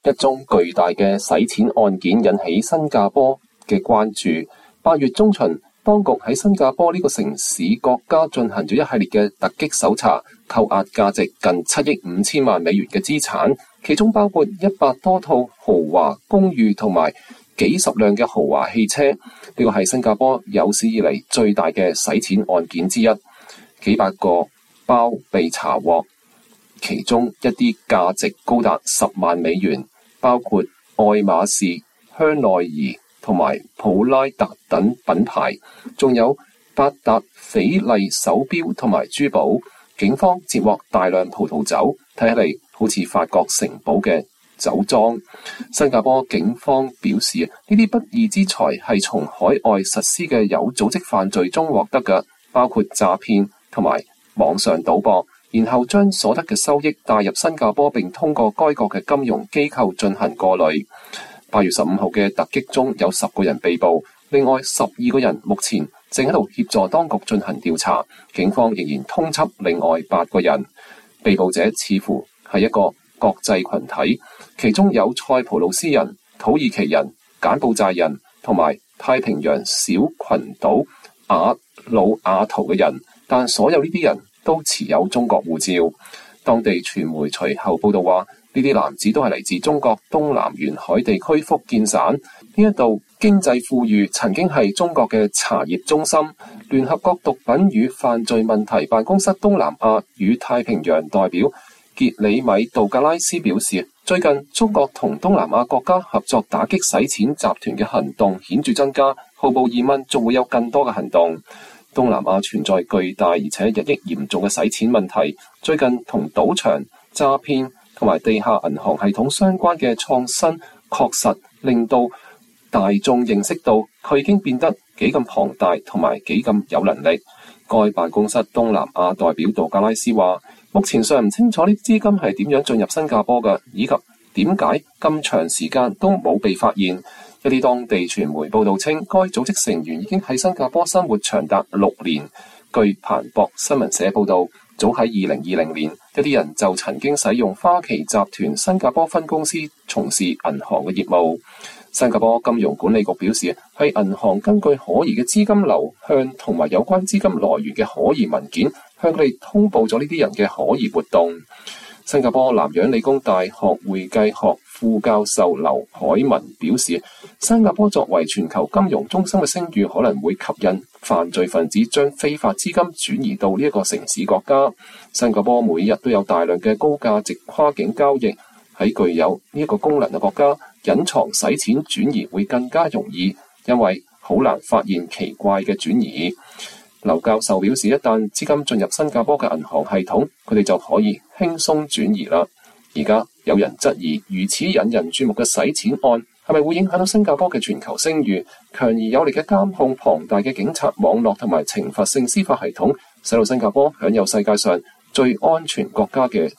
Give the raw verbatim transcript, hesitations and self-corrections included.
一宗巨大嘅洗錢案件引起新加坡嘅關注。八月中旬，當局喺新加坡呢個城市國家進行咗一系列嘅突擊搜查，扣押價值近七億五千萬美元嘅資產，其中包括一百多套豪華公寓同埋幾十輛嘅豪華汽車。呢個係新加坡有史以嚟最大嘅洗錢案件之一。幾百個包被查獲，其中一啲價值高達十萬美元，包括愛馬仕、香奈兒同埋普拉達等品牌，仲有百達翡麗手錶同埋珠寶。警方截獲大量葡萄酒，睇起嚟好似法國城堡嘅酒莊。新加坡警方表示，呢啲不義之財係從海外實施嘅有組織犯罪中獲得嘅，包括詐騙同埋網上賭博，然後將所得嘅收益帶入新加坡，並通過該國嘅金融機構進行過濾。八月十五號嘅突擊中有十個人被捕，另外十二個人目前正喺度協助當局進行調查，警方仍然通緝另外八個人。被捕者似乎係一個國際群體，其中有塞浦路斯人、土耳其人、柬埔寨人同埋太平洋小群島瓦努阿圖嘅人，但所有呢啲人都持有中國護照。當地傳媒隨後報道話，呢啲男子都係嚟自中國東南沿海地區福建省，呢一度經濟富裕，曾經係中國嘅茶葉中心。聯合國毒品與犯罪問題辦公室東南亞與太平洋代表傑里米杜格拉斯表示，最近中國同東南亞國家合作打擊洗錢集團嘅行動顯著增加，毫無疑問仲會有更多嘅行動。東南亞存在巨大而且日益嚴重嘅洗錢問題，最近同賭場、詐騙同埋地下銀行系統相關嘅創新確實令到大眾認識到佢已經變得幾咁龐大同埋幾咁有能力。該辦公室東南亞代表杜格拉斯話，目前尚唔清楚呢啲資金係點樣進入新加坡嘅，以及點解咁長時間都冇被發現。一啲當地傳媒報道稱，該組織成員已經喺新加坡生活長達六年。據彭博新聞社報道，早喺二零二零年，一啲人就曾經使用花旗集團新加坡分公司從事銀行嘅業務。新加坡金融管理局表示，喺銀行根據可疑嘅資金流向同埋有關資金來源嘅可疑文件，向佢哋通報咗呢啲人嘅可疑活動。新加坡南洋理工大學會計學副教授劉海文表示，新加坡作為全球金融中心嘅聲譽可能會吸引犯罪分子將非法資金轉移到呢一個城市國家。新加坡每日都有大量嘅高價值跨境交易，喺具有呢一個功能嘅國家，隱藏洗錢轉移會更加容易，因為好難發現奇怪嘅轉移。劉教授表示，一旦資金進入新加坡嘅銀行系統，佢哋就可以輕鬆轉移啦。而家有人質疑，如此引人注目嘅洗錢案係咪會影響到新加坡嘅全球聲譽？強而有力嘅監控、龐大嘅警察網絡同埋懲罰性司法系統，使到新加坡享有世界上最安全國家嘅